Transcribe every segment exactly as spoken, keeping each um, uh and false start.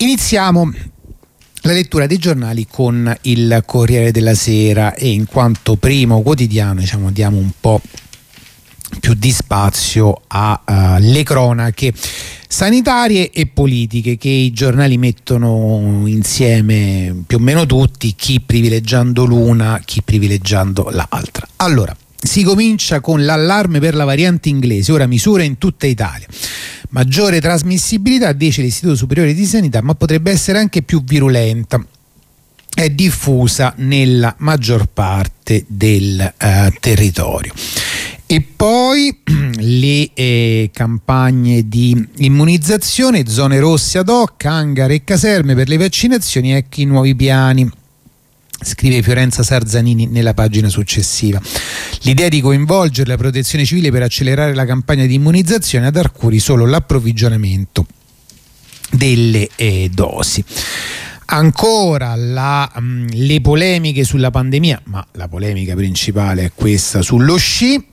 iniziamo la lettura dei giornali con il Corriere della Sera e in quanto primo quotidiano, diciamo, diamo un po' più di spazio alle uh, cronache sanitarie e politiche che i giornali mettono insieme più o meno tutti, chi privilegiando l'una, chi privilegiando l'altra. Allora, si comincia con l'allarme per la variante inglese, ora misure in tutta Italia. Maggiore trasmissibilità, dice l'Istituto Superiore di Sanità, ma potrebbe essere anche più virulenta. È diffusa nella maggior parte del uh, territorio. E poi le eh, campagne di immunizzazione, zone rosse ad hoc, hangar e caserme per le vaccinazioni, ecco i nuovi piani, scrive Fiorenza Sarzanini nella pagina successiva. L'idea di coinvolgere la protezione civile per accelerare la campagna di immunizzazione, ad Arcuri solo l'approvvigionamento delle eh, dosi. Ancora la, mh, le polemiche sulla pandemia, ma la polemica principale è questa sullo sci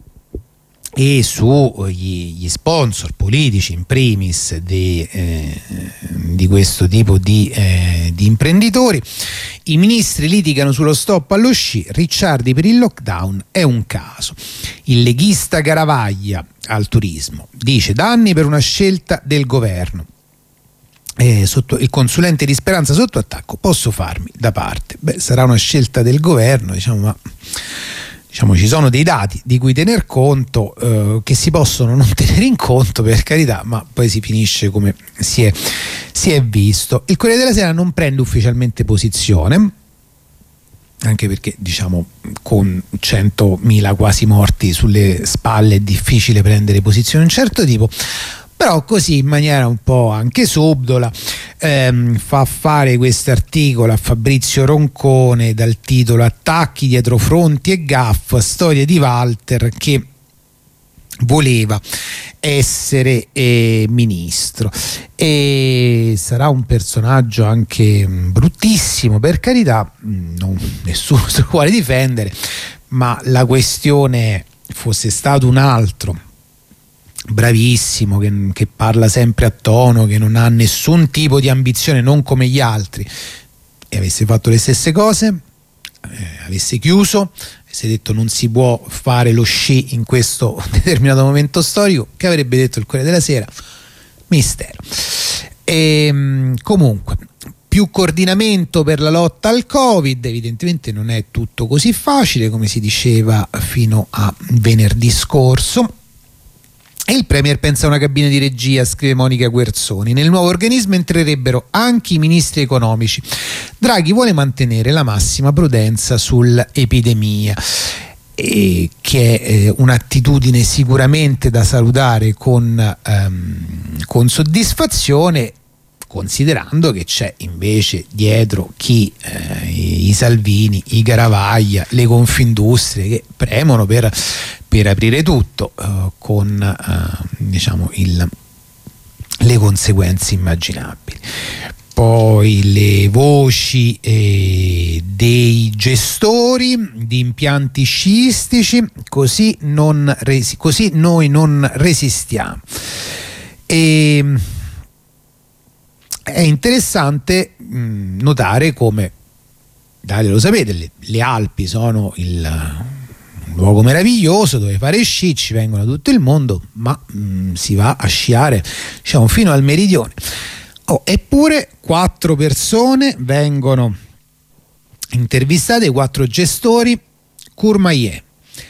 e sugli gli sponsor politici in primis di, eh, di questo tipo di, eh, di imprenditori. I ministri litigano sullo stop allo sci, Ricciardi per il lockdown è un caso. Il leghista Garavaglia al turismo dice danni per una scelta del governo. Eh, sotto, il consulente di Speranza sotto attacco, posso farmi da parte. Beh, sarà una scelta del governo, diciamo, ma diciamo ci sono dei dati di cui tener conto, eh, che si possono non tenere in conto, per carità, ma poi si finisce come si è, si è visto. Il Corriere della Sera non prende ufficialmente posizione, anche perché diciamo con centomila quasi morti sulle spalle è difficile prendere posizione di un certo tipo, però così in maniera un po' anche subdola ehm, fa fare questo articolo a Fabrizio Roncone dal titolo Attacchi dietro fronti e gaff, storia di Walter che voleva essere eh, ministro, e sarà un personaggio anche bruttissimo, per carità, non, nessuno se lo vuole difendere, ma la questione fosse stato un altro bravissimo, che, che parla sempre a tono, che non ha nessun tipo di ambizione, non come gli altri, e avesse fatto le stesse cose, eh, avesse chiuso, avesse detto non si può fare lo sci in questo determinato momento storico, che avrebbe detto il Corriere della Sera? Mistero. E, comunque, più coordinamento per la lotta al Covid, evidentemente non è tutto così facile come si diceva fino a venerdì scorso. E il Premier pensa a una cabina di regia, scrive Monica Guerzoni. Nel nuovo organismo entrerebbero anche i ministri economici. Draghi vuole mantenere la massima prudenza sull'epidemia, e che è eh, un'attitudine sicuramente da salutare con, ehm, con soddisfazione, considerando che c'è invece dietro chi, eh, i Salvini, i Garavaglia, le Confindustrie che premono per, per aprire tutto, eh, con eh, diciamo il, le conseguenze immaginabili. Poi le voci eh, dei gestori di impianti sciistici, così, non resi- così noi non resistiamo. E è interessante mh, notare come, dai, lo sapete, le, le Alpi sono il, un luogo meraviglioso dove fare sci, ci vengono da tutto il mondo, ma mh, si va a sciare, diciamo, fino al meridione. Oh, eppure quattro persone vengono intervistate, quattro gestori, Courmayeur,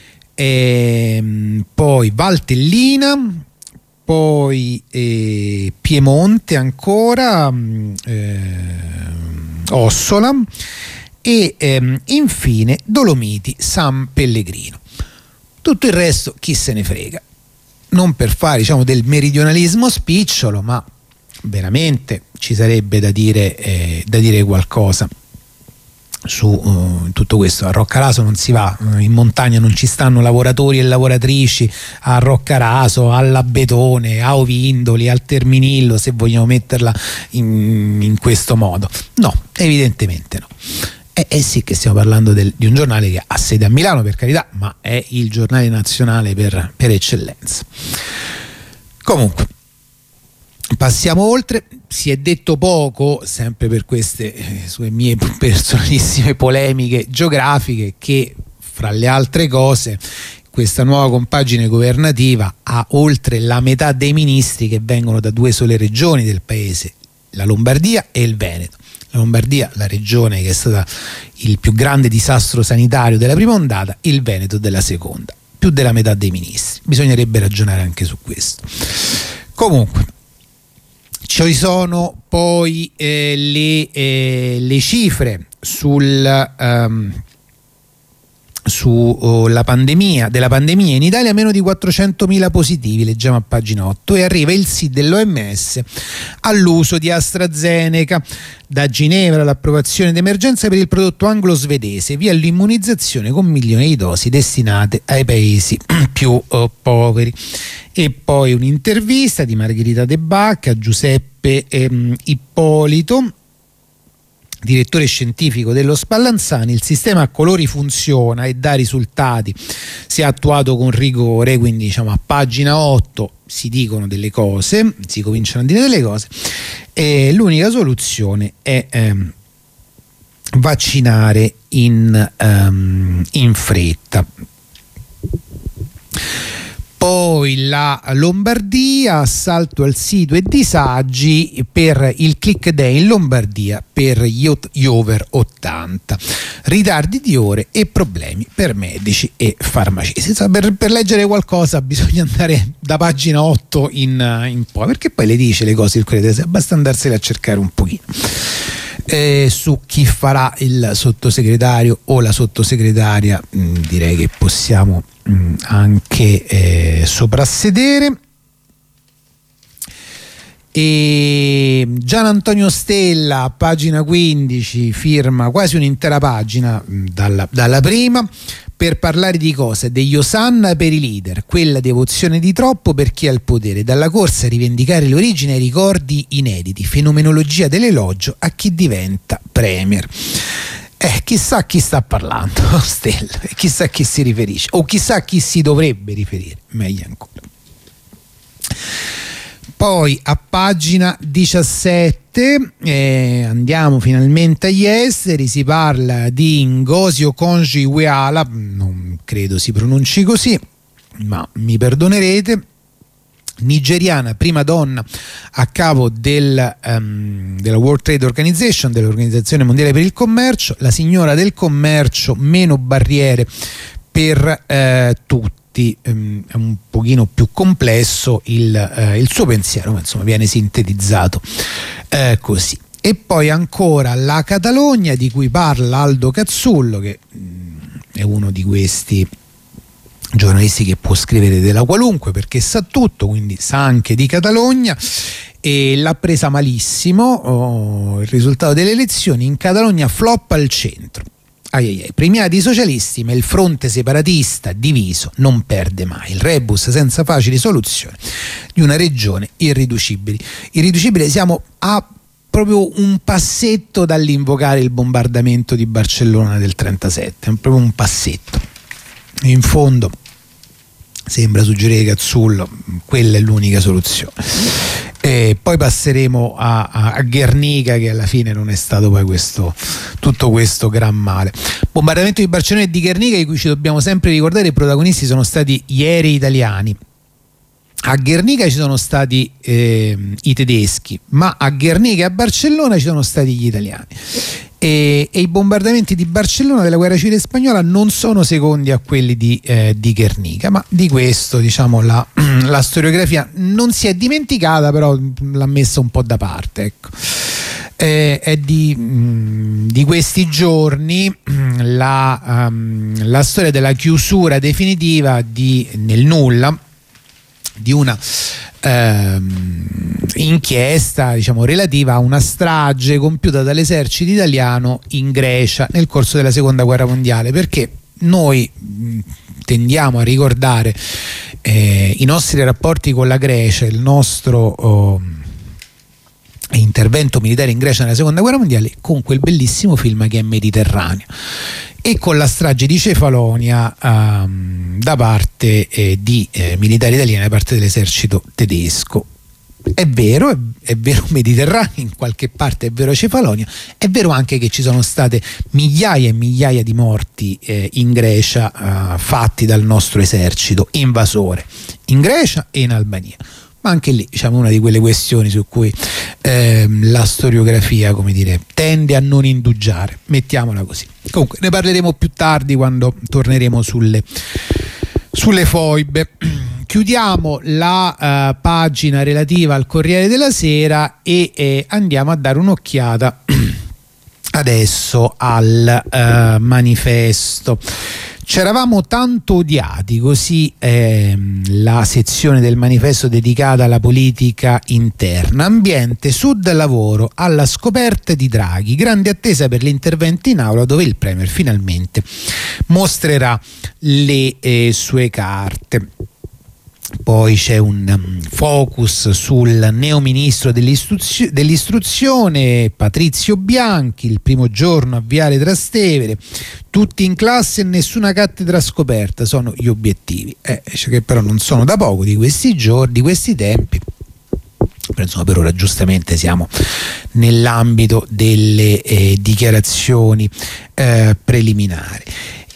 e, poi Valtellina, poi eh, Piemonte ancora, eh, Ossola e eh, infine Dolomiti San Pellegrino. Tutto il resto chi se ne frega, non per fare, diciamo, del meridionalismo spicciolo, ma veramente ci sarebbe da dire, eh, da dire qualcosa su uh, tutto questo. A Roccaraso non si va, uh, in montagna non ci stanno lavoratori e lavoratrici a Roccaraso, all'Abetone, a Ovindoli, al Terminillo, se vogliamo metterla in, in questo modo. No, evidentemente no. Eh, eh sì che stiamo parlando del, di un giornale che ha sede a Milano, per carità, ma è il giornale nazionale per, per eccellenza. Comunque, Passiamo oltre. Si è detto poco, sempre per queste eh, sue mie personalissime polemiche geografiche, che fra le altre cose questa nuova compagine governativa ha oltre la metà dei ministri che vengono da due sole regioni del paese, la Lombardia e il Veneto. La Lombardia, la regione che è stata il più grande disastro sanitario della prima ondata, il Veneto della seconda, più della metà dei ministri. Bisognerebbe ragionare anche su questo. Comunque, ci sono poi eh, le, eh, le cifre sul um, sulla oh, pandemia della pandemia in Italia. Meno di quattrocentomila positivi, leggiamo a pagina otto, e arriva il sì dell'O M S all'uso di AstraZeneca. Da Ginevra l'approvazione d'emergenza per il prodotto anglo-svedese, via l'immunizzazione con milioni di dosi destinate ai paesi più oh, poveri. E poi un'intervista di Margherita De Bacca a Giuseppe ehm, Ippolito, direttore scientifico dello Spallanzani. Il sistema a colori funziona e dà risultati, si è attuato con rigore, quindi diciamo a pagina otto si dicono delle cose, si cominciano a dire delle cose, e l'unica soluzione è ehm, vaccinare in, um, in fretta. Poi la Lombardia, assalto al sito e disagi per il click day in Lombardia per gli, gli over ottanta, ritardi di ore e problemi per medici e farmacisti. Per, per leggere qualcosa bisogna andare da pagina otto in, in poi, perché poi le dice le cose il Corriere, basta andarsene a cercare un pochino. Eh, su chi farà il sottosegretario o la sottosegretaria mh, direi che possiamo mh, anche eh, soprassedere. E Gian Antonio Stella, pagina quindici, firma quasi un'intera pagina mh, dalla, dalla prima, per parlare di cosa? Degli osanna per i leader, quella devozione di troppo per chi ha il potere, dalla corsa a rivendicare l'origine ai ricordi inediti, fenomenologia dell'elogio a chi diventa premier. Eh, chissà a chi sta parlando Stella, chissà a chi si riferisce, o chissà a chi si dovrebbe riferire, meglio ancora. Poi a pagina diciassette eh, andiamo finalmente agli esteri, si parla di Ngozi Okonjo-Iweala, non credo si pronunci così, ma mi perdonerete, nigeriana, prima donna a capo del, um, della World Trade Organization, dell'Organizzazione Mondiale per il Commercio, la signora del commercio, meno barriere per eh, tutti. È un pochino più complesso il, eh, il suo pensiero, ma insomma viene sintetizzato eh, così. E poi ancora la Catalogna, di cui parla Aldo Cazzullo, che mh, è uno di questi giornalisti che può scrivere della qualunque perché sa tutto, quindi sa anche di Catalogna, e l'ha presa malissimo. Oh, il risultato delle elezioni in Catalogna, flop al centro. Ai ai ai. Premiati i socialisti, ma il fronte separatista diviso non perde mai. Il rebus senza facili soluzioni di una regione irriducibile. Irriducibile, siamo a proprio un passetto dall'invocare il bombardamento di Barcellona del trentasette, è proprio un passetto. In fondo sembra suggerire Cazzullo, quella è l'unica soluzione. E poi passeremo a, a, a Guernica, che alla fine non è stato poi questo, tutto questo gran male. Bombardamento di Barcellona e di Guernica, di cui ci dobbiamo sempre ricordare, i protagonisti sono stati gli aerei italiani. A Guernica ci sono stati eh, i tedeschi, ma a Guernica e a Barcellona ci sono stati gli italiani. E, e i bombardamenti di Barcellona della guerra civile spagnola non sono secondi a quelli di, eh, di Guernica, ma di questo diciamo la, la storiografia non si è dimenticata, però l'ha messa un po' da parte, ecco. Eh, è di, mh, di questi giorni la, um, la storia della chiusura definitiva di, nel nulla di una ehm, inchiesta, diciamo, relativa a una strage compiuta dall'esercito italiano in Grecia nel corso della seconda guerra mondiale, perché noi mh, tendiamo a ricordare eh, i nostri rapporti con la Grecia, il nostro oh, intervento militare in Grecia nella seconda guerra mondiale con quel bellissimo film che è Mediterraneo, e con la strage di Cefalonia um, da parte eh, di eh, militari italiani, da parte dell'esercito tedesco. È vero, è, è vero Mediterraneo, in qualche parte è vero Cefalonia, è vero anche che ci sono state migliaia e migliaia di morti eh, in Grecia eh, fatti dal nostro esercito invasore, in Grecia e in Albania. Ma anche lì, diciamo, una di quelle questioni su cui eh, la storiografia, come dire, tende a non indugiare, mettiamola così. Comunque ne parleremo più tardi, quando torneremo sulle, sulle foibe. Chiudiamo la uh, pagina relativa al Corriere della Sera e eh, andiamo a dare un'occhiata adesso al uh, Manifesto. C'eravamo tanto odiati, così ehm, la sezione del Manifesto dedicata alla politica interna. Ambiente, Sud, lavoro, alla scoperta di Draghi, grande attesa per l'intervento in aula, dove il Premier finalmente mostrerà le eh, sue carte. Poi c'è un um, focus sul neoministro dell'istuzio- dell'istruzione Patrizio Bianchi, il primo giorno a Viale Trastevere, tutti in classe e nessuna cattedra scoperta, sono gli obiettivi, eh, che però non sono da poco di questi giorni, di questi tempi. Però insomma, per ora giustamente siamo nell'ambito delle eh, dichiarazioni eh, preliminari.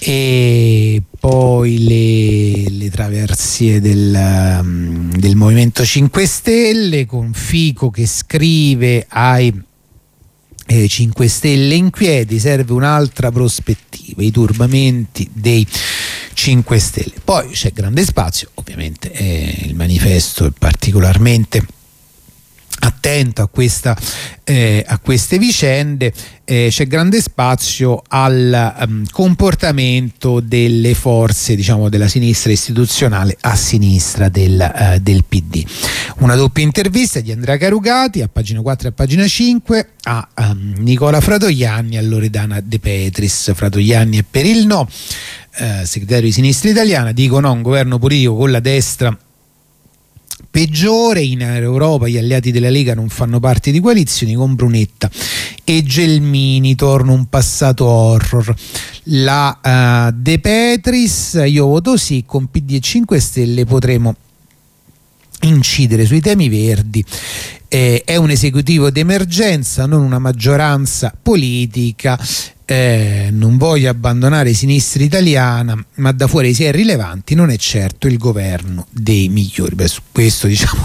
E poi le, le traversie del, um, del Movimento cinque Stelle, con Fico che scrive ai eh, cinque Stelle inquieti, serve un'altra prospettiva, i turbamenti dei cinque Stelle. Poi c'è grande spazio, ovviamente eh, il Manifesto è particolarmente attento a, questa, eh, a queste vicende. Eh, c'è grande spazio al um, comportamento delle forze, diciamo, della sinistra istituzionale a sinistra del, uh, del P D. Una doppia intervista di Andrea Carugati a pagina quattro e a pagina cinque a um, Nicola Fratoianni e a Loredana De Petris. Fratoianni è per il no, eh, segretario di Sinistra Italiana, dico no, un governo politico con la destra peggiore, in Europa gli alleati della Lega non fanno parte di coalizioni, con Brunetta e Gelmini torna un passato horror. La uh, De Petris, io voto sì, con P D e cinque Stelle potremo incidere sui temi verdi, eh, è un esecutivo d'emergenza, non una maggioranza politica. Eh, non voglio abbandonare Sinistra Italiana, ma da fuori si è rilevanti, non è certo il governo dei migliori. Beh, su questo, diciamo,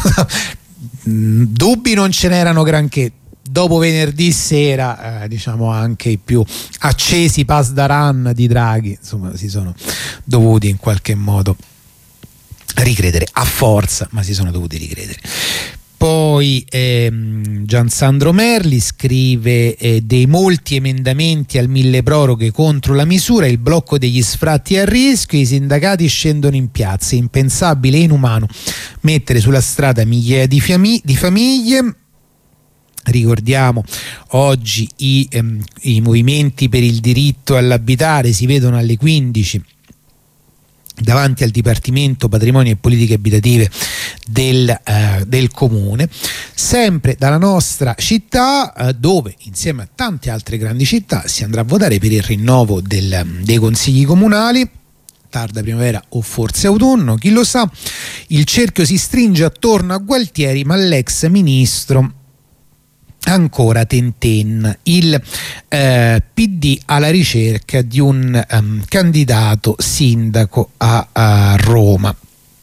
dubbi non ce n'erano granché. Dopo venerdì sera, eh, diciamo, anche i più accesi pasdaran di Draghi, insomma, si sono dovuti in qualche modo ricredere a forza, ma si sono dovuti ricredere. Poi ehm, Giansandro Merli scrive eh, dei molti emendamenti al mille proroghe contro la misura, il blocco degli sfratti è a rischio, i sindacati scendono in piazza, è impensabile e inumano mettere sulla strada migliaia di, fiammi- di famiglie. Ricordiamo oggi i, ehm, i movimenti per il diritto all'abitare si vedono alle quindici davanti al Dipartimento Patrimonio e Politiche Abitative del, eh, del Comune, sempre dalla nostra città, eh, dove insieme a tante altre grandi città si andrà a votare per il rinnovo del, dei consigli comunali, tarda primavera o forse autunno, chi lo sa. Il cerchio si stringe attorno a Gualtieri, ma l'ex ministro ancora tenten, il eh, P D alla ricerca di un um, candidato sindaco a, a Roma,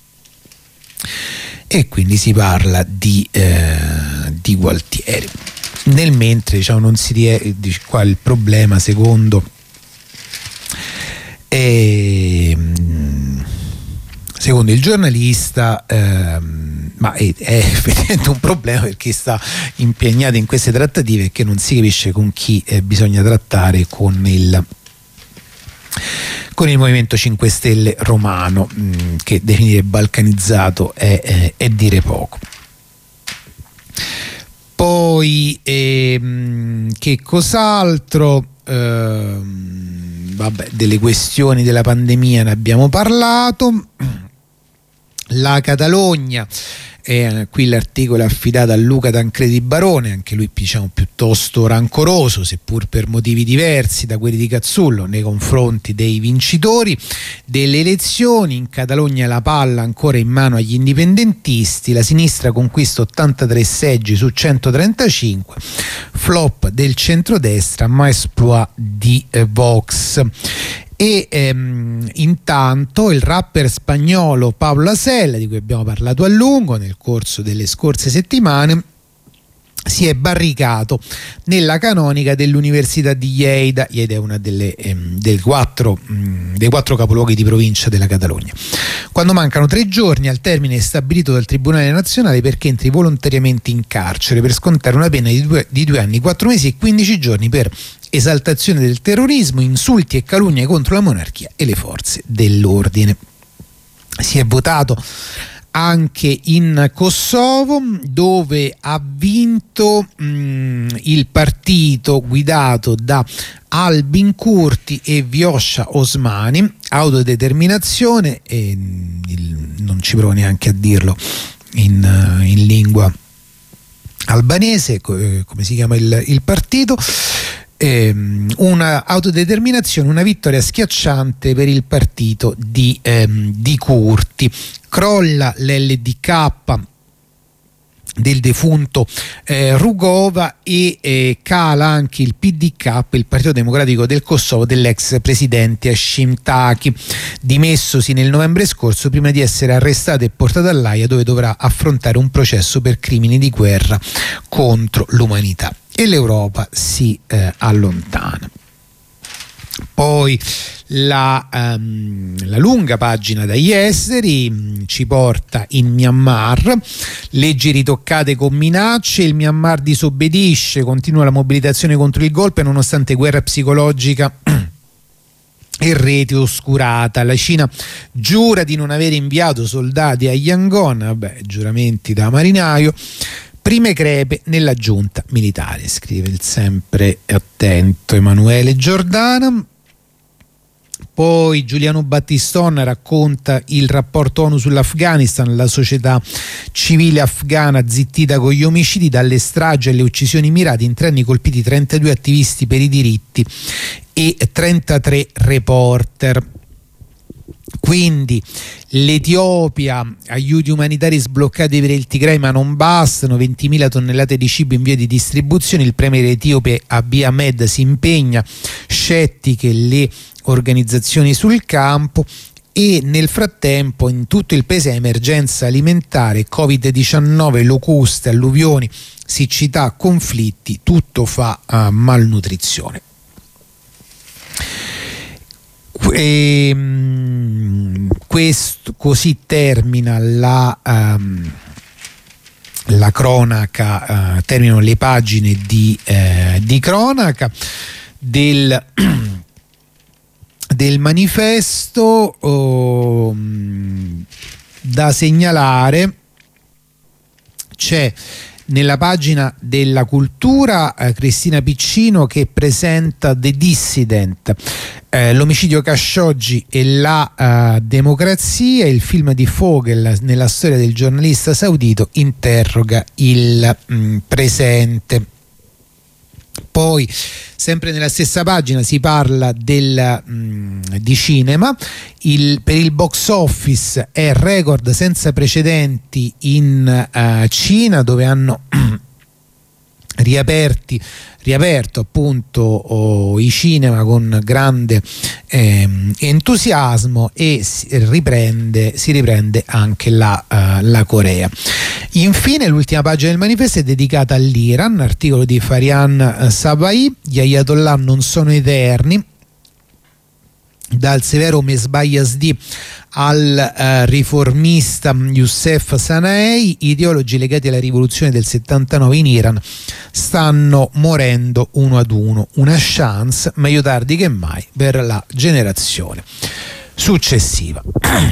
e quindi si parla di, eh, di Gualtieri. Nel mentre, diciamo, non si riesce, qua il problema secondo eh, secondo il giornalista ehm, ma è, è effettivamente un problema per chi sta impegnato in queste trattative e che non si capisce con chi eh, bisogna trattare, con il con il Movimento cinque Stelle romano, mh, che definire balcanizzato è, è, è dire poco. Poi ehm, che cos'altro? Ehm, vabbè, delle questioni della pandemia ne abbiamo parlato. La Catalogna eh, qui l'articolo è affidato a Luca Tancredi Barone, anche lui diciamo piuttosto rancoroso, seppur per motivi diversi da quelli di Cazzullo, nei confronti dei vincitori delle elezioni. In Catalogna la palla ancora in mano agli indipendentisti, la sinistra conquista ottantatré seggi su centotrentacinque, flop del centrodestra ma esploit di eh, Vox. E ehm, intanto il rapper spagnolo Pablo Hasél, di cui abbiamo parlato a lungo nel corso delle scorse settimane, si è barricato nella canonica dell'Università di Lleida. Lleida è una delle, ehm, del quattro, mh, dei quattro capoluoghi di provincia della Catalogna. Quando mancano tre giorni al termine stabilito dal Tribunale Nazionale perché entri volontariamente in carcere per scontare una pena di due, di due anni, quattro mesi e quindici giorni per esaltazione del terrorismo, insulti e calunnie contro la monarchia e le forze dell'ordine. Si è votato anche in Kosovo, dove ha vinto mh, il partito guidato da Albin Kurti e Vjosa Osmani, autodeterminazione, e il, non ci provo neanche a dirlo in, in lingua albanese, come si chiama il, il partito. Una autodeterminazione, una vittoria schiacciante per il partito di, ehm, di Kurti. Crolla l'L D K del defunto eh, Rugova e eh, cala anche il P D K, il Partito Democratico del Kosovo dell'ex presidente Hashim Thaçi, dimessosi nel novembre scorso prima di essere arrestato e portato all'Aia, dove dovrà affrontare un processo per crimini di guerra contro l'umanità. E l'Europa si eh, allontana. Poi la, um, la lunga pagina dagli esteri mh, ci porta in Myanmar, leggi ritoccate con minacce, il Myanmar disobbedisce, continua la mobilitazione contro il golpe nonostante guerra psicologica e rete oscurata. La Cina giura di non aver inviato soldati a Yangon, vabbè, giuramenti da marinaio. Prime crepe nella giunta militare, scrive il sempre attento Emanuele Giordana. Poi Giuliano Battiston racconta il rapporto ONU sull'Afghanistan, la società civile afghana zittita con gli omicidi, dalle stragi alle uccisioni mirate, in tre anni colpiti trentadue attivisti per i diritti e trentatré reporter. Quindi l'Etiopia, aiuti umanitari sbloccati per il Tigray ma non bastano, ventimila tonnellate di cibo in via di distribuzione, il premier etiope Abiy Ahmed si impegna, scettiche le organizzazioni sul campo. E nel frattempo in tutto il paese emergenza alimentare, covid diciannove, locuste, alluvioni, siccità, conflitti, tutto fa uh, malnutrizione. E, um, questo, così termina la, um, la cronaca, uh, terminano le pagine di, uh, di cronaca del, del manifesto. Oh, da segnalare c'è nella pagina della cultura eh, Cristina Piccino che presenta The Dissident, eh, l'omicidio Khashoggi e la uh, democrazia. Il film di Vogel nella storia del giornalista saudito interroga il mh, presente. Poi sempre nella stessa pagina si parla del, mh, di cinema. Il, per il box office è record senza precedenti in uh, Cina, dove hanno riaperti, riaperto appunto oh, i cinema con grande eh, entusiasmo, e si riprende, si riprende anche la, uh, la Corea. Infine l'ultima pagina del manifesto è dedicata all'Iran, articolo di Farian Sabai, gli ayatollah non sono eterni, dal severo Mesbah Yazdi al uh, riformista Youssef Sanaei, ideologi legati alla rivoluzione del settantanove in Iran stanno morendo uno ad uno, una chance meglio tardi che mai per la generazione successiva.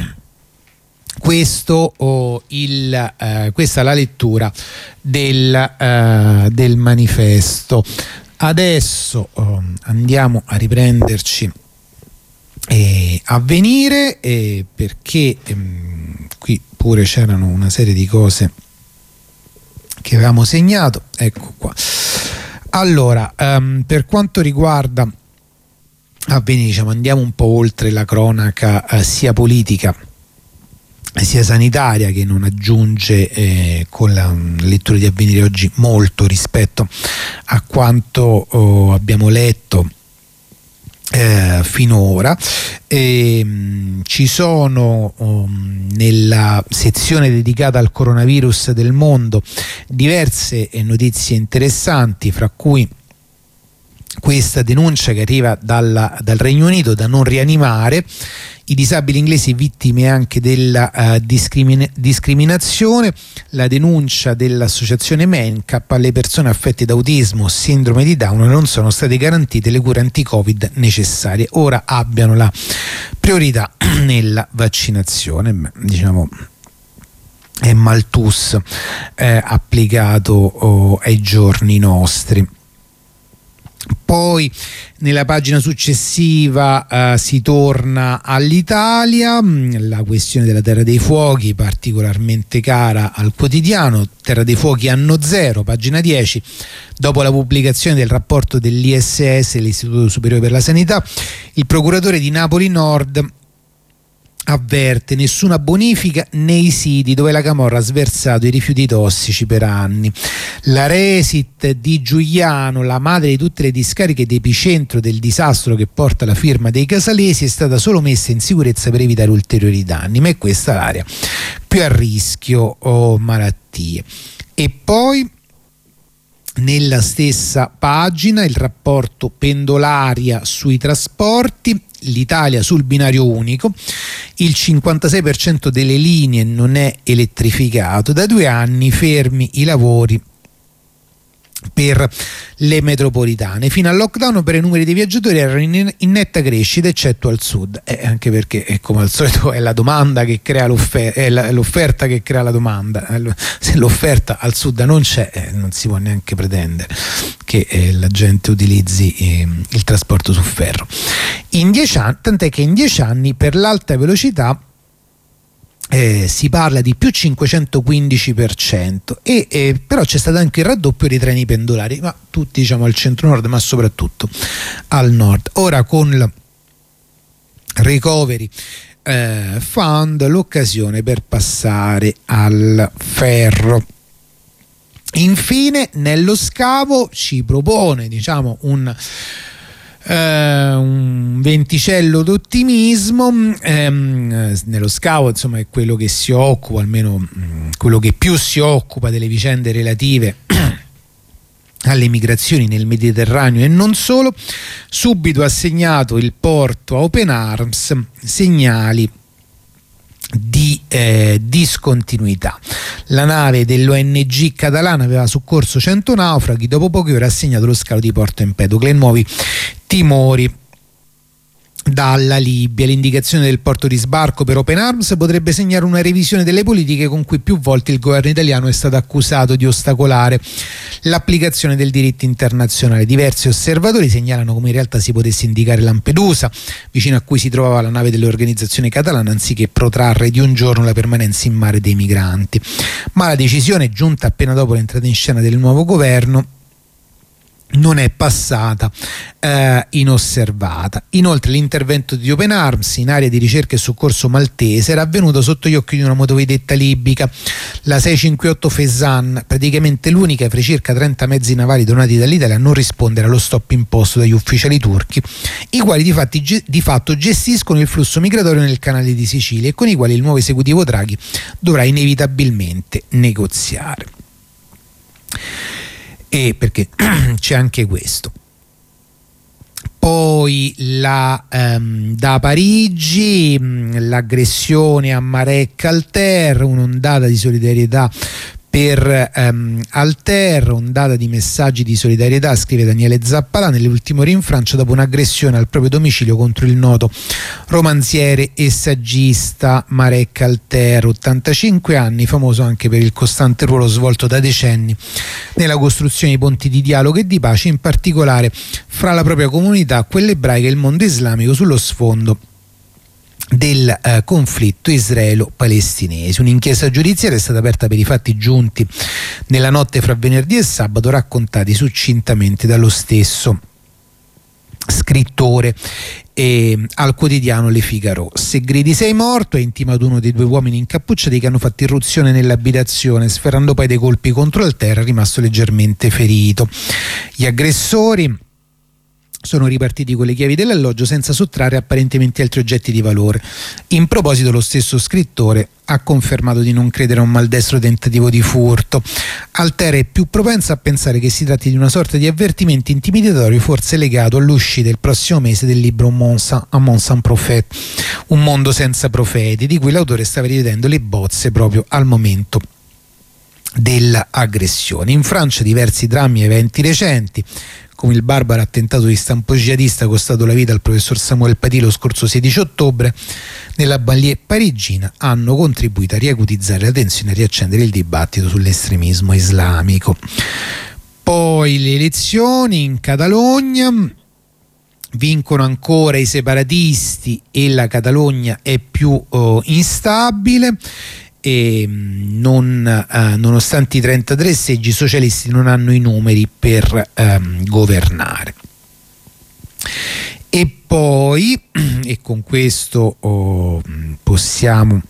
Questo oh, il, eh, questa è la lettura del, eh, del manifesto. Adesso oh, andiamo a riprenderci eh, Avvenire, eh, perché ehm, qui pure c'erano una serie di cose che avevamo segnato, ecco qua. Allora, um, per quanto riguarda Avvenire, diciamo, andiamo un po' oltre la cronaca eh, sia politica sia sanitaria, che non aggiunge eh, con la lettura di Avvenire oggi molto rispetto a quanto oh, abbiamo letto eh, finora. E, mh, ci sono um, nella sezione dedicata al coronavirus del Mondo diverse eh, notizie interessanti, fra cui questa denuncia che arriva dalla, dal Regno Unito, da non rianimare, i disabili inglesi vittime anche della uh, discrimin- discriminazione, la denuncia dell'associazione MENCAP: alle persone affette da autismo o sindrome di Down non sono state garantite le cure anti-Covid necessarie, ora abbiano la priorità nella vaccinazione. Beh, diciamo è Malthus eh, applicato oh, ai giorni nostri. Poi nella pagina successiva uh, si torna all'Italia, la questione della Terra dei Fuochi particolarmente cara al quotidiano. Terra dei Fuochi anno zero, pagina dieci, dopo la pubblicazione del rapporto dell'I S S, l'Istituto Superiore per la Sanità, il procuratore di Napoli Nord avverte: nessuna bonifica nei siti dove la camorra ha sversato i rifiuti tossici per anni. La Resit di Giuliano, la madre di tutte le discariche d'epicentro del disastro che porta la firma dei casalesi, è stata solo messa in sicurezza per evitare ulteriori danni, ma è questa l'area più a rischio o malattie. E poi nella stessa pagina il rapporto pendolaria sui trasporti, l'Italia sul binario unico, il cinquantasei per cento delle linee non è elettrificato, da due anni fermi i lavori per le metropolitane, fino al lockdown per i numeri dei viaggiatori erano in, in netta crescita eccetto al sud, eh, anche perché eh, come al solito è la domanda che crea l'offerta, è la, l'offerta che crea la domanda. Se l'offerta al sud non c'è, eh, non si può neanche pretendere che eh, la gente utilizzi eh, il trasporto su ferro. In dieci anni, tant'è che in dieci anni per l'alta velocità Eh, si parla di più cinquecentoquindici per cento, e eh, però c'è stato anche il raddoppio dei treni pendolari, ma tutti diciamo al centro-nord, ma soprattutto al nord. Ora con il Recovery eh, Fund l'occasione per passare al ferro. Infine nello scavo ci propone diciamo un Uh, un venticello d'ottimismo. Um, nello scavo insomma è quello che si occupa, almeno um, quello che più si occupa delle vicende relative alle migrazioni nel Mediterraneo e non solo. Subito ha segnato il porto a Open Arms segnali di eh, discontinuità. La nave dell'O N G catalana aveva soccorso cento naufraghi, dopo poche ore ha segnato lo scalo di Porto Empedocle. Nuovi timori dalla Libia. L'indicazione del porto di sbarco per Open Arms potrebbe segnare una revisione delle politiche con cui più volte il governo italiano è stato accusato di ostacolare l'applicazione del diritto internazionale. Diversi osservatori segnalano come in realtà si potesse indicare Lampedusa, vicino a cui si trovava la nave dell'organizzazione catalana, anziché protrarre di un giorno la permanenza in mare dei migranti. Ma la decisione, giunta appena dopo l'entrata in scena del nuovo governo, non è passata eh, inosservata. Inoltre l'intervento di Open Arms in area di ricerca e soccorso maltese era avvenuto sotto gli occhi di una motovedetta libica, la seicentocinquantotto Fezzan, praticamente l'unica fra i circa trenta mezzi navali donati dall'Italia a non rispondere allo stop imposto dagli ufficiali turchi, i quali di, fatti, di fatto gestiscono il flusso migratorio nel canale di Sicilia e con i quali il nuovo esecutivo Draghi dovrà inevitabilmente negoziare. E perché c'è anche questo. Poi la, um, da Parigi um, l'aggressione a Marek Alter, un'ondata di solidarietà per um, Alter, ondata di messaggi di solidarietà, scrive Daniele Zappalà, nelle ultime ore in Francia dopo un'aggressione al proprio domicilio contro il noto romanziere e saggista Marek Alter, ottantacinque anni, famoso anche per il costante ruolo svolto da decenni nella costruzione di ponti di dialogo e di pace, in particolare fra la propria comunità, quella ebraica, e il mondo islamico, sullo sfondo del eh, conflitto israelo-palestinese. Un'inchiesta giudiziaria è stata aperta per i fatti giunti nella notte fra venerdì e sabato, raccontati succintamente dallo stesso scrittore eh, al quotidiano Le Figaro. Se gridi sei morto, ha intimato uno dei due uomini incappucciati che hanno fatto irruzione nell'abitazione, sferrando poi dei colpi contro il terra, rimasto leggermente ferito. Gli aggressori sono ripartiti con le chiavi dell'alloggio senza sottrarre apparentemente altri oggetti di valore. In proposito, lo stesso scrittore ha confermato di non credere a un maldestro tentativo di furto. Altera è più propensa a pensare che si tratti di una sorta di avvertimento intimidatorio, forse legato all'uscita il prossimo mese del libro A Monde Sans Prophète, Un mondo senza profeti, di cui l'autore stava rivedendo le bozze proprio al momento dell'aggressione. In Francia diversi drammi e eventi recenti, come il barbaro attentato di stampo jihadista costato la vita al professor Samuel Paty lo scorso sedici ottobre nella banlieue parigina, hanno contribuito a riacutizzare la tensione e a riaccendere il dibattito sull'estremismo islamico. Poi le elezioni in Catalogna, vincono ancora i separatisti e la Catalogna è più oh, instabile. E non, eh, nonostante i trentatré seggi, i socialisti non hanno i numeri per ehm, governare. E poi, e con questo oh, possiamo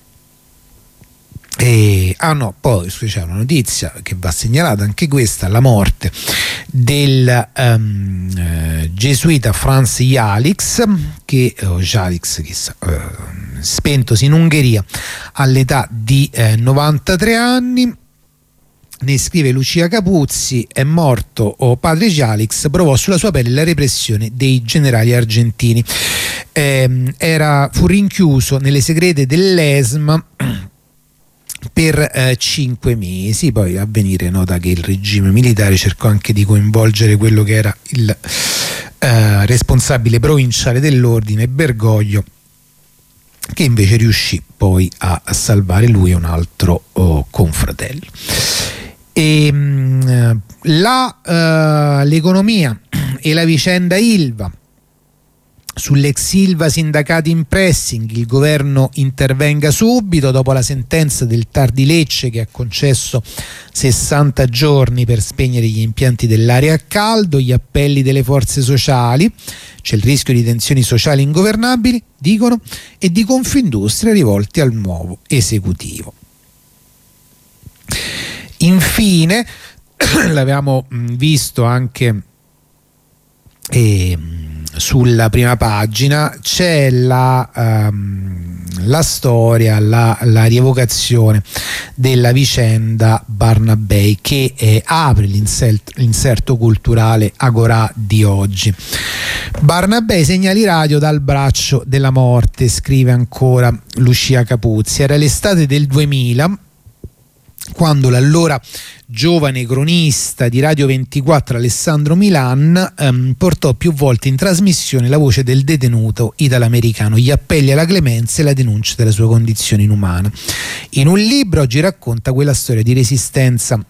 E, ah no, poi c'è una notizia che va segnalata, anche questa, la morte del um, eh, gesuita Franz Jalix, che, oh, Jalix, chissà, eh, spentosi in Ungheria all'età di eh, novantatré anni. Ne scrive Lucia Capuzzi: è morto oh, padre Jalix, provò sulla sua pelle la repressione dei generali argentini. Eh, era, fu rinchiuso nelle segrete dell'E S M per eh, cinque mesi. Poi a venire nota che il regime militare cercò anche di coinvolgere quello che era il eh, responsabile provinciale dell'ordine, Bergoglio, che invece riuscì poi a salvare lui e un altro oh, confratello. E, mh, la, uh, l'economia e la vicenda Ilva. Sull'ex Ilva sindacati in pressing, il governo intervenga subito dopo la sentenza del T A R di Lecce che ha concesso sessanta giorni per spegnere gli impianti dell'area a caldo. Gli appelli delle forze sociali, c'è il rischio di tensioni sociali ingovernabili, dicono, e di Confindustria rivolti al nuovo esecutivo. Infine, l'avevamo visto anche eh, sulla prima pagina, c'è la, um, la storia, la, la rievocazione della vicenda Barnabei, che eh, apre l'inserto, l'inserto culturale Agorà di oggi. Barnabei, segnali radio dal braccio della morte, scrive ancora Lucia Capuzzi. Era l'estate del duemila quando l'allora giovane cronista di Radio ventiquattro Alessandro Milan ehm, portò più volte in trasmissione la voce del detenuto italo-americano, gli appelli alla clemenza e la denuncia della sua condizione inumana. In un libro oggi racconta quella storia di resistenza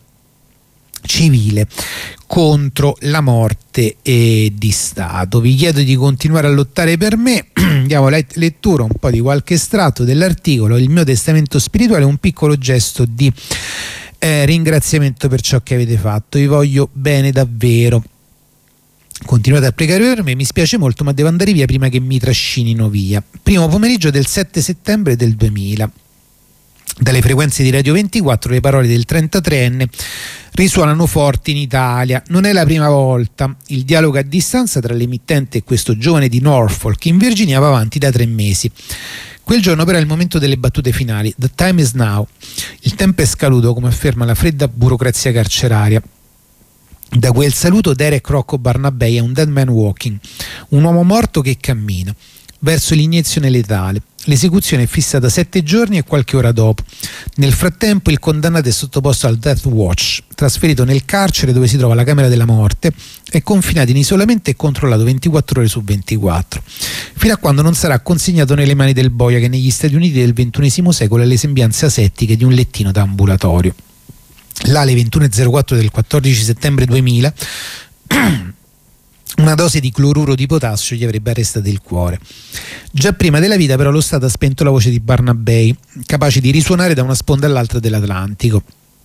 civile contro la morte eh, di Stato. Vi chiedo di continuare a lottare per me. Diamo lettura un po' di qualche estratto dell'articolo. Il mio testamento spirituale è un piccolo gesto di eh, ringraziamento per ciò che avete fatto. Vi voglio bene davvero. Continuate a pregare per me, mi spiace molto ma devo andare via prima che mi trascinino via. Primo pomeriggio del sette settembre del duemila. Dalle frequenze di Radio ventiquattro le parole del trentatreenne risuonano forti in Italia. Non è la prima volta. Il dialogo a distanza tra l'emittente e questo giovane di Norfolk in Virginia va avanti da tre mesi. Quel giorno però è il momento delle battute finali. The time is now. Il tempo è scaduto, come afferma la fredda burocrazia carceraria. Da quel saluto Derek Rocco Barnabei è un dead man walking, un uomo morto che cammina verso l'iniezione letale. L'esecuzione è fissata sette giorni e qualche ora dopo. Nel frattempo il condannato è sottoposto al Death Watch, trasferito nel carcere dove si trova la camera della morte, è confinato in isolamento e controllato ventiquattro ore su ventiquattro, fino a quando non sarà consegnato nelle mani del boia che negli Stati Uniti del ventunesimo secolo ha le sembianze asettiche di un lettino da ambulatorio. Là alle ventuno e zero quattro del quattordici settembre duemila una dose di cloruro di potassio gli avrebbe arrestato il cuore. Già prima della vita però lo Stato ha spento la voce di Barnabé, capace di risuonare da una sponda all'altra dell'Atlantico.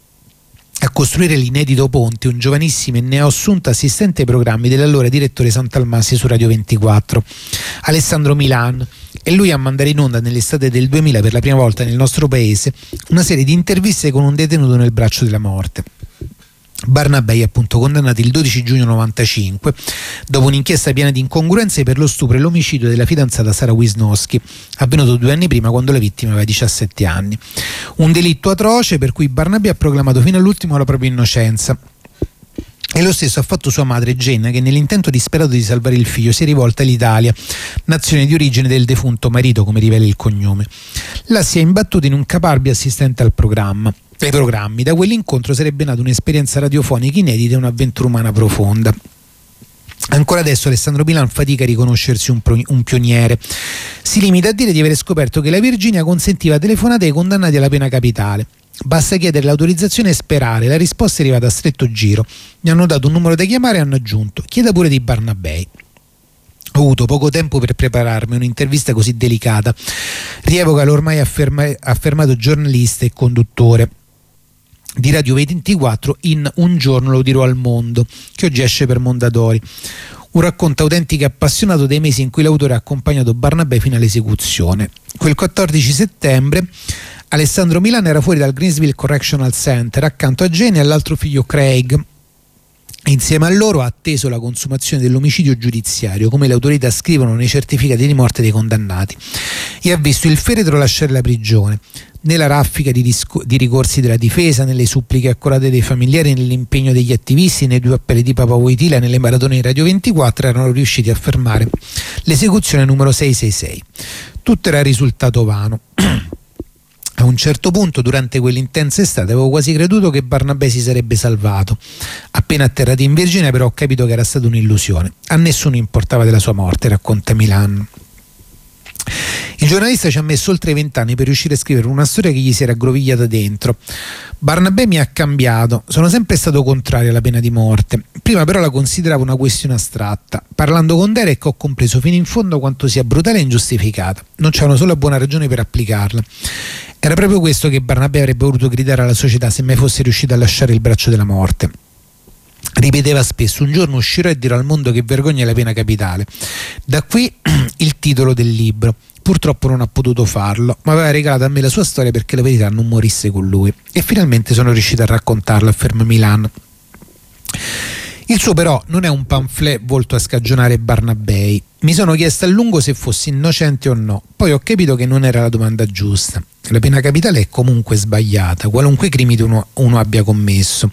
A costruire l'inedito ponte un giovanissimo e neoassunto assistente ai programmi dell'allora direttore Santalmassi su Radio ventiquattro, Alessandro Milan, e lui a mandare in onda nell'estate del duemila per la prima volta nel nostro paese una serie di interviste con un detenuto nel braccio della morte. Barnabé è appunto condannato il dodici giugno novantacinque dopo un'inchiesta piena di incongruenze per lo stupro e l'omicidio della fidanzata Sara Wisnowski, avvenuto due anni prima quando la vittima aveva diciassette anni. Un delitto atroce per cui Barnabé ha proclamato fino all'ultimo la propria innocenza. E lo stesso ha fatto sua madre Jenna, che nell'intento disperato di salvare il figlio si è rivolta all'Italia, nazione di origine del defunto marito, come rivela il cognome. La si è imbattuta in un caparbio assistente al programma. Ai programmi. Da quell'incontro sarebbe nata un'esperienza radiofonica inedita e un'avventura umana profonda. Ancora adesso Alessandro Milan fatica a riconoscersi un, pro, un pioniere. Si limita a dire di aver scoperto che la Virginia consentiva telefonate ai condannati alla pena capitale. Basta chiedere l'autorizzazione e sperare, la risposta è arrivata a stretto giro. Mi hanno dato un numero da chiamare e hanno aggiunto: chieda pure di Barnabé. Ho avuto poco tempo per prepararmi un'intervista così delicata, rievoca l'ormai afferma, affermato giornalista e conduttore di Radio ventiquattro in Un giorno lo dirò al mondo, che oggi esce per Mondadori. Un racconto autentico e appassionato dei mesi in cui l'autore ha accompagnato Barnabé fino all'esecuzione. Quel quattordici settembre Alessandro Milan era fuori dal Greensville Correctional Center accanto a Jenny e all'altro figlio Craig. Insieme a loro ha atteso la consumazione dell'omicidio giudiziario, come le autorità scrivono nei certificati di morte dei condannati, e ha visto il feretro lasciare la prigione. Nella raffica di, disco- di ricorsi della difesa, nelle suppliche accorate dei familiari, nell'impegno degli attivisti, nei due appelli di Papa Wojtyla e nelle maratone di Radio ventiquattro erano riusciti a fermare l'esecuzione numero seicentosessantasei. Tutto era risultato vano. A un certo punto, durante quell'intensa estate, avevo quasi creduto che Barnabé si sarebbe salvato. Appena atterrati in Virginia, però, ho capito che era stata un'illusione. A nessuno importava della sua morte, racconta Milan. Il giornalista ci ha messo oltre vent'anni per riuscire a scrivere una storia che gli si era aggrovigliata dentro. Barnabé mi ha cambiato, sono sempre stato contrario alla pena di morte. Prima però la consideravo una questione astratta. Parlando con Derek ho compreso fino in fondo quanto sia brutale e ingiustificata. Non c'è una sola buona ragione per applicarla. Era proprio questo che Barnabé avrebbe voluto gridare alla società se mai fosse riuscito a lasciare il braccio della morte. Ripeteva spesso: un giorno uscirò e dirò al mondo che vergogna è la pena capitale. Da qui il titolo del libro. Purtroppo non ha potuto farlo, ma aveva regalato a me la sua storia perché la verità non morisse con lui. E finalmente sono riuscito a raccontarla, afferma Milan. Il suo però non è un pamphlet volto a scagionare Barnabé. Mi sono chiesto a lungo se fossi innocente o no, poi ho capito che non era la domanda giusta. La pena capitale è comunque sbagliata, qualunque crimine uno, uno abbia commesso.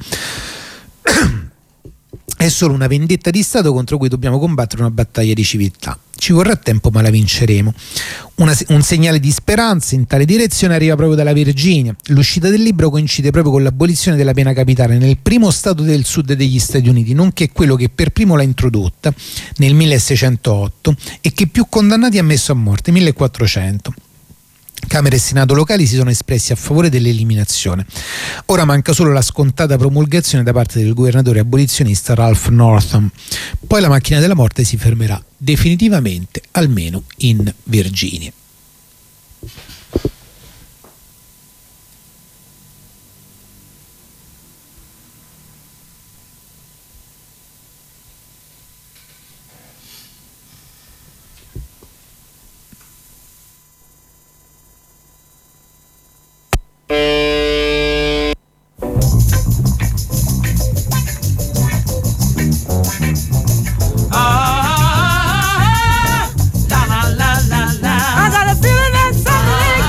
È solo una vendetta di Stato contro cui dobbiamo combattere una battaglia di civiltà. Ci vorrà tempo, ma la vinceremo. Una, un segnale di speranza in tale direzione arriva proprio dalla Virginia. L'uscita del libro coincide proprio con l'abolizione della pena capitale nel primo stato del sud degli Stati Uniti, nonché quello che per primo l'ha introdotta nel milleseicentotto e che più condannati ha messo a morte, millequattrocento. Camera e Senato locali si sono espressi a favore dell'eliminazione. Ora manca solo la scontata promulgazione da parte del governatore abolizionista Ralph Northam. Poi la macchina della morte si fermerà definitivamente, almeno in Virginia. I got a feeling that something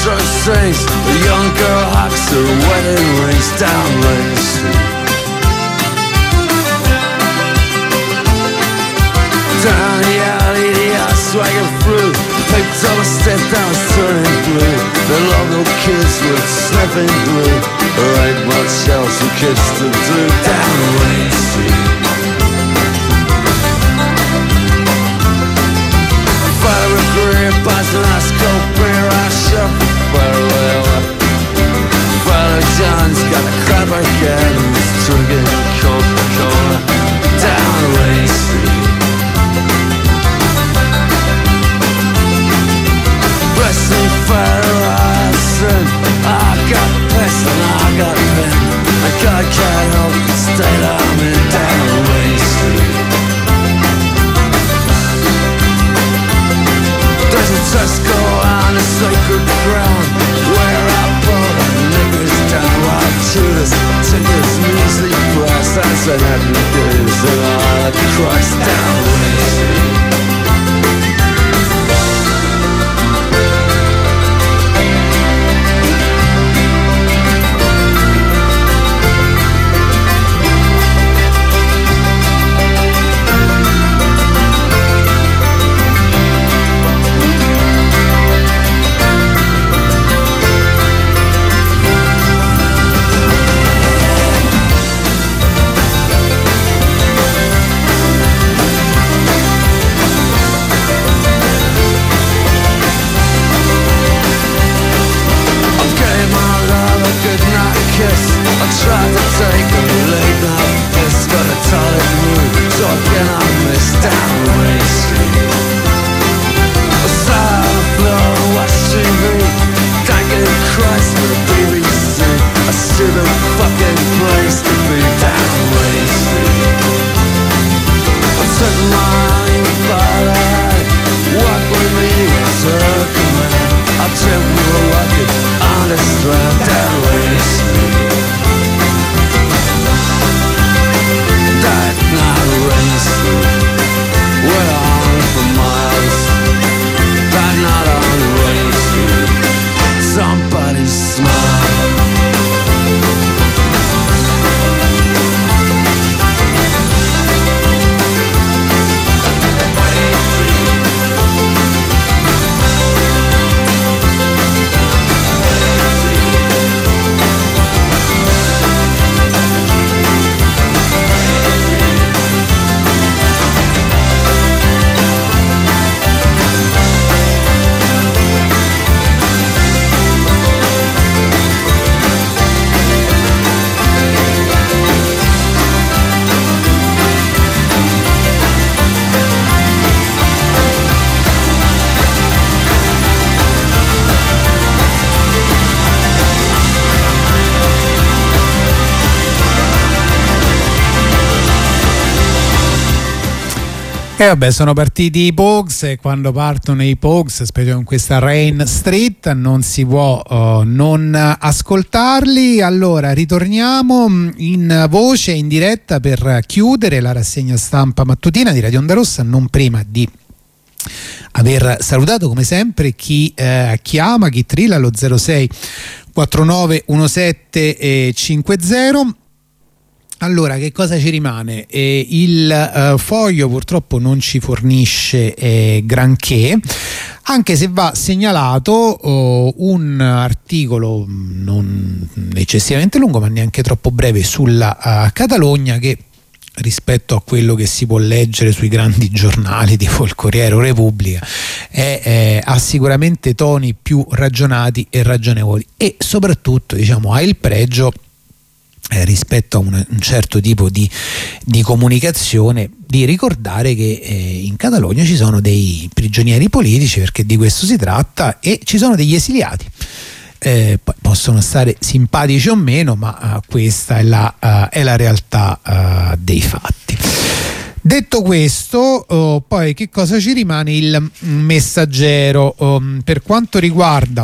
orchestra sings, a young girl hawks her wedding rings down Main Street. Down the alley, the ass wagon flew, picked up a step that was turning blue. The local kids were sniffing glue, there ain't much else for kids to do down Main Street. Fire a career, buys an ice cold beer, I shop very well. Father John's got a crab again, he's drinking Coca-Cola down Main Street. Blessing fire eyes, and I got pest and I got pen, and God can't help the state I'm in down Main Street. There's a Tesco on a sacred ground where I bought a nigger's down right Judas tickets, measly price, that's an advocate and all the Christ down Main Street. E eh vabbè, sono partiti i Pogues e quando partono i Pogues, specie con questa Rain Street, non si può uh, non ascoltarli. Allora ritorniamo in voce, in diretta, per chiudere la rassegna stampa mattutina di Radio Onda Rossa, non prima di aver salutato come sempre chi eh, chiama, chi trilla allo zero sei quarantanove diciassette cinquanta. Allora, che cosa ci rimane? Eh, il uh, foglio purtroppo non ci fornisce eh, granché, anche se va segnalato uh, un articolo non eccessivamente lungo ma neanche troppo breve sulla uh, Catalogna, che rispetto a quello che si può leggere sui grandi giornali tipo il Corriere o Repubblica è, è, ha sicuramente toni più ragionati e ragionevoli, e soprattutto, diciamo, ha il pregio Eh, rispetto a un, un certo tipo di, di comunicazione, di ricordare che eh, in Catalogna ci sono dei prigionieri politici, perché di questo si tratta, e ci sono degli esiliati. Eh, poi possono stare simpatici o meno, ma uh, questa è la, uh, è la realtà uh, dei fatti. Detto questo, uh, poi che cosa ci rimane? Il Messaggero. Um, per quanto riguarda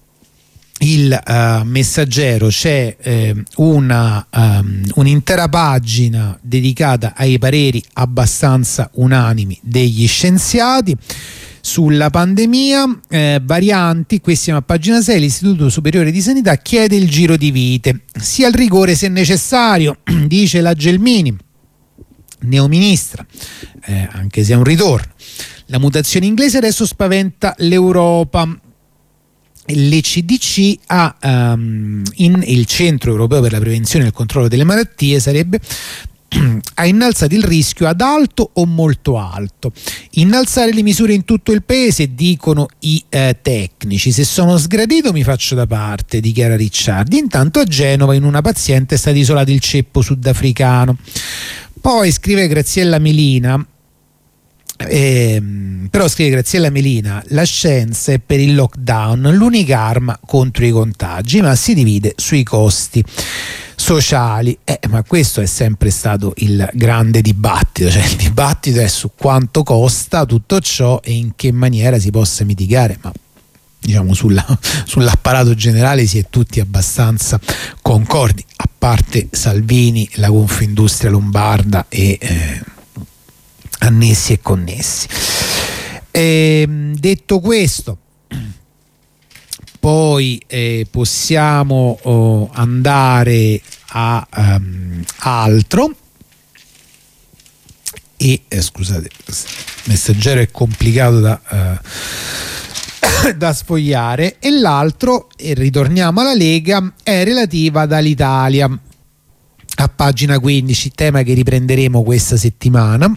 il uh, Messaggero c'è eh, una, um, un'intera pagina dedicata ai pareri abbastanza unanimi degli scienziati. sulla pandemia, eh, varianti, qui siamo a pagina sei, l'Istituto Superiore di Sanità chiede il giro di vite, sia il rigore se necessario, dice la Gelmini, neoministra, eh, anche se è un ritorno. La mutazione inglese adesso spaventa l'Europa. L'E C D C ha um, in il Centro Europeo per la Prevenzione e il Controllo delle Malattie sarebbe ha innalzato il rischio ad alto o molto alto. Innalzare le misure in tutto il paese, dicono i eh, tecnici. Se sono sgradito mi faccio da parte, dichiara Ricciardi. Intanto a Genova in una paziente è stato isolato il ceppo sudafricano. Poi scrive Graziella Melina, Eh, però scrive Graziella Melina, la scienza è per il lockdown l'unica arma contro i contagi, ma si divide sui costi sociali. Eh, ma questo è sempre stato il grande dibattito, cioè il dibattito è su quanto costa tutto ciò e in che maniera si possa mitigare, ma diciamo sulla, sull'apparato generale si è tutti abbastanza concordi, a parte Salvini, la Confindustria Lombarda e eh, annessi e connessi. E, detto questo, poi eh, possiamo oh, andare a um, altro e eh, scusate, il messaggero è complicato da, uh, da sfogliare, e l'altro, e ritorniamo alla Lega, è relativa ad Alitalia, a pagina quindici, tema che riprenderemo questa settimana.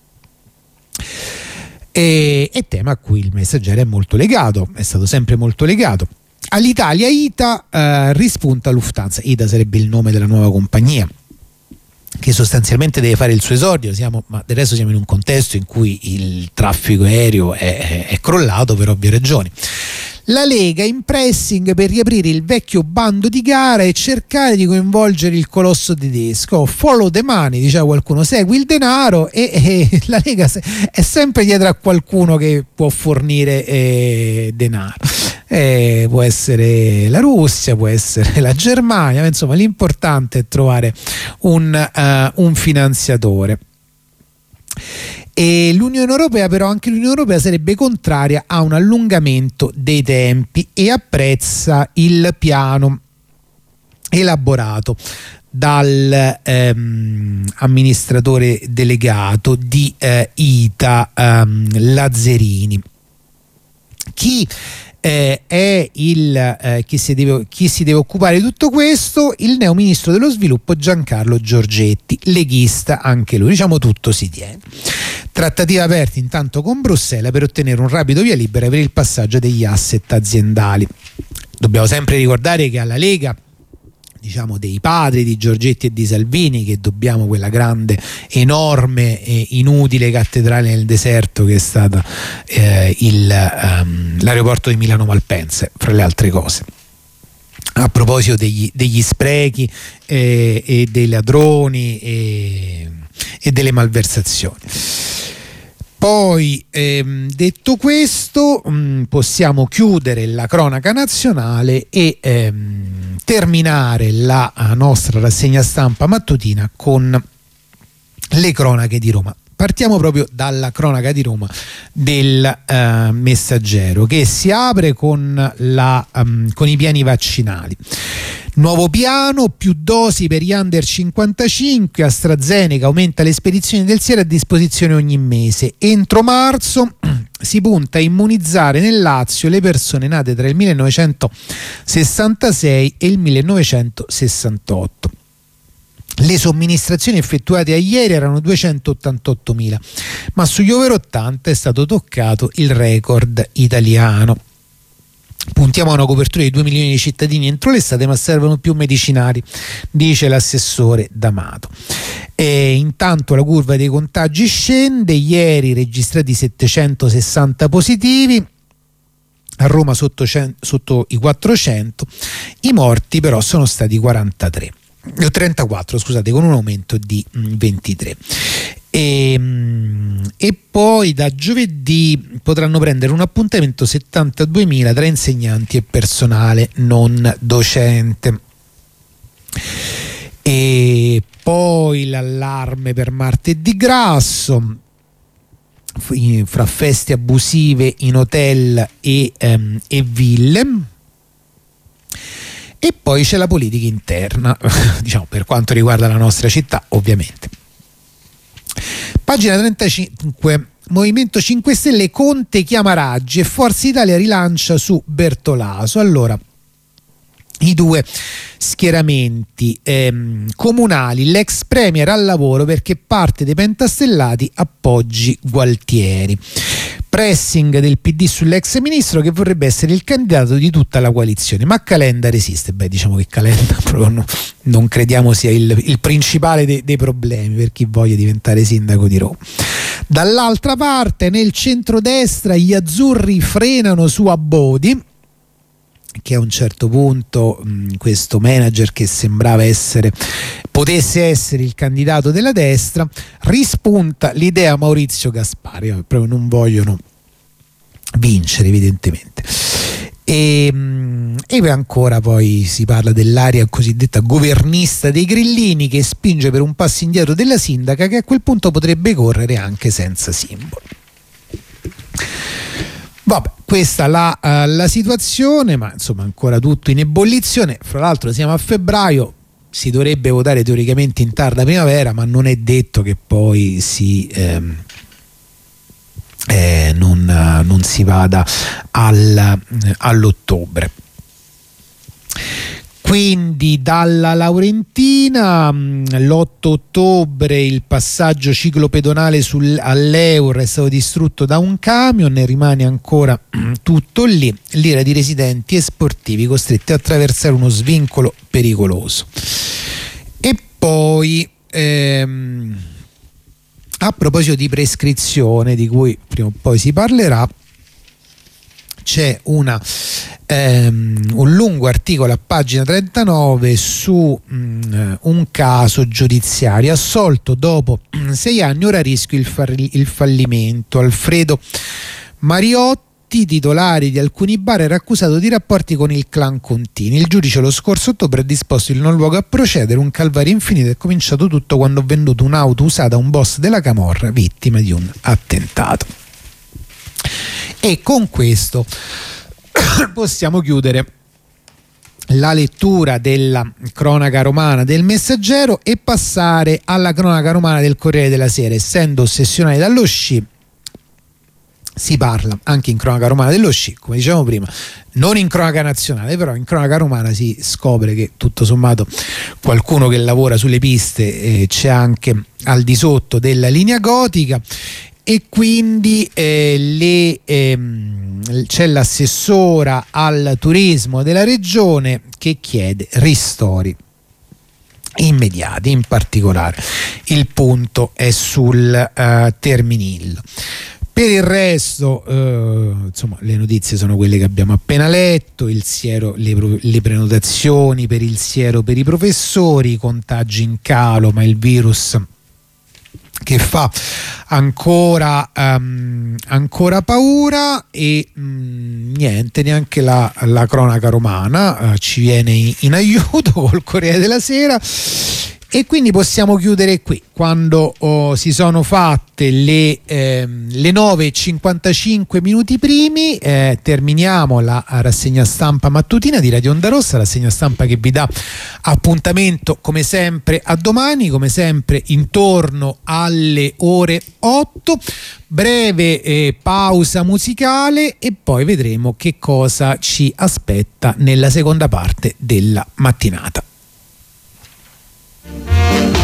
E, e tema a cui il Messaggero è molto legato, è stato sempre molto legato. All'Italia I T A eh, rispunta Lufthansa. I T A sarebbe il nome della nuova compagnia che sostanzialmente deve fare il suo esordio, siamo, ma del resto siamo in un contesto in cui il traffico aereo è, è, è crollato per ovvie ragioni. La Lega in pressing per riaprire il vecchio bando di gara e cercare di coinvolgere il colosso tedesco. Follow the money, diceva qualcuno, segui il denaro, e, e la Lega è sempre dietro a qualcuno che può fornire eh, denaro. Eh, può essere la Russia, può essere la Germania, ma insomma l'importante è trovare un, uh, un finanziatore. E l'Unione Europea, però, anche l'Unione Europea sarebbe contraria a un allungamento dei tempi e apprezza il piano elaborato dal ehm, amministratore delegato di eh, I T A, ehm, Lazzarini. Chi Eh, è il eh, chi, si deve, chi si deve occupare di tutto questo? Il neo ministro dello sviluppo Giancarlo Giorgetti, leghista anche lui, diciamo tutto si tiene. Trattative aperte intanto con Bruxelles per ottenere un rapido via libera per il passaggio degli asset aziendali. Dobbiamo sempre ricordare che alla Lega, diciamo dei padri di Giorgetti e di Salvini, che dobbiamo quella grande, enorme e inutile cattedrale nel deserto che è stata eh, il, um, l'aeroporto di Milano Malpensa, fra le altre cose. A proposito degli, degli sprechi eh, e dei ladroni e, e delle malversazioni. Poi ehm, detto questo mh, possiamo chiudere la cronaca nazionale e ehm, terminare la nostra rassegna stampa mattutina con le cronache di Roma. Partiamo proprio dalla cronaca di Roma del eh, Messaggero, che si apre con, la, um, con i piani vaccinali. Nuovo piano, più dosi per gli under cinquantacinque, AstraZeneca aumenta le spedizioni del siero a disposizione ogni mese. Entro marzo si punta a immunizzare nel Lazio le persone nate tra il millenovecentosessantasei e il millenovecentosessantotto. Le somministrazioni effettuate a ieri erano duecentottantottomila, ma sugli over ottanta è stato toccato il record italiano. Puntiamo a una copertura di due milioni di cittadini entro l'estate, ma servono più medicinali, dice l'assessore D'Amato. E intanto la curva dei contagi scende, ieri registrati settecentosessanta positivi, a Roma sotto, sotto i quattrocento, i morti però sono stati quarantatré. trentaquattro, scusate, con un aumento di ventitré. E, e poi da giovedì potranno prendere un appuntamento settantaduemila tra insegnanti e personale non docente. E poi l'allarme per martedì grasso. fra feste abusive in hotel e, ehm, e ville. E poi c'è la politica interna, diciamo, per quanto riguarda la nostra città, ovviamente. Pagina trentacinque, Movimento cinque Stelle, Conte chiama Raggi e Forza Italia rilancia su Bertolaso. Allora, i due schieramenti ehm, comunali, l'ex premier al lavoro perché parte dei pentastellati appoggi Gualtieri, pressing del P D sull'ex ministro che vorrebbe essere il candidato di tutta la coalizione, ma Calenda resiste. Beh, diciamo che Calenda proprio no, non crediamo sia il, il principale de, dei problemi per chi voglia diventare sindaco di Roma. Dall'altra parte, nel centrodestra, gli azzurri frenano su Abodi, che a un certo punto mh, questo manager che sembrava essere potesse essere il candidato della destra, rispunta l'idea Maurizio Gaspari, proprio non vogliono vincere evidentemente. E, mh, e ancora poi si parla dell'area cosiddetta governista dei grillini che spinge per un passo indietro della sindaca, che a quel punto potrebbe correre anche senza simbolo. Vabbè, questa la, uh, la situazione, ma insomma ancora tutto in ebollizione. Fra l'altro siamo a febbraio, si dovrebbe votare teoricamente in tarda primavera, ma non è detto che poi si ehm, eh, non, uh, non si vada al, uh, all'ottobre. Quindi dalla Laurentina, l'otto ottobre il passaggio ciclopedonale sul, all'Eur è stato distrutto da un camion, ne rimane ancora tutto lì, l'ira di residenti e sportivi costretti a attraversare uno svincolo pericoloso. E poi ehm, a proposito di prescrizione, di cui prima o poi si parlerà, c'è una, ehm, un lungo articolo a pagina trentanove su mh, un caso giudiziario. Assolto dopo mh, sei anni, ora a rischio il, farli, il fallimento. Alfredo Mariotti, titolare di alcuni bar, era accusato di rapporti con il clan Contini. Il giudice lo scorso ottobre ha disposto il non luogo a procedere. Un calvario infinito. È cominciato tutto quando ho venduto un'auto usata a un boss della camorra vittima di un attentato. E con questo possiamo chiudere la lettura della cronaca romana del Messaggero e passare alla cronaca romana del Corriere della Sera. Essendo ossessionati dallo sci, si parla anche in cronaca romana dello sci, come dicevamo prima, non in cronaca nazionale, però in cronaca romana si scopre che tutto sommato qualcuno che lavora sulle piste eh, c'è anche al di sotto della linea gotica. E quindi eh, le, ehm, c'è l'assessora al turismo della regione che chiede ristori immediati. In particolare il punto è sul uh, Terminillo. Per il resto eh, insomma, le notizie sono quelle che abbiamo appena letto: il siero, le, le prenotazioni per il siero per i professori, i contagi in calo, ma il virus che fa ancora, um, ancora paura. E um, niente, neanche la, la cronaca romana uh, ci viene in, in aiuto col Corriere della Sera. E quindi possiamo chiudere qui, quando oh, si sono fatte le, ehm, le nove e cinquantacinque minuti primi. Eh, terminiamo la rassegna stampa mattutina di Radio Onda Rossa, rassegna stampa che vi dà appuntamento come sempre a domani, come sempre intorno alle ore otto. Breve eh, pausa musicale e poi vedremo che cosa ci aspetta nella seconda parte della mattinata.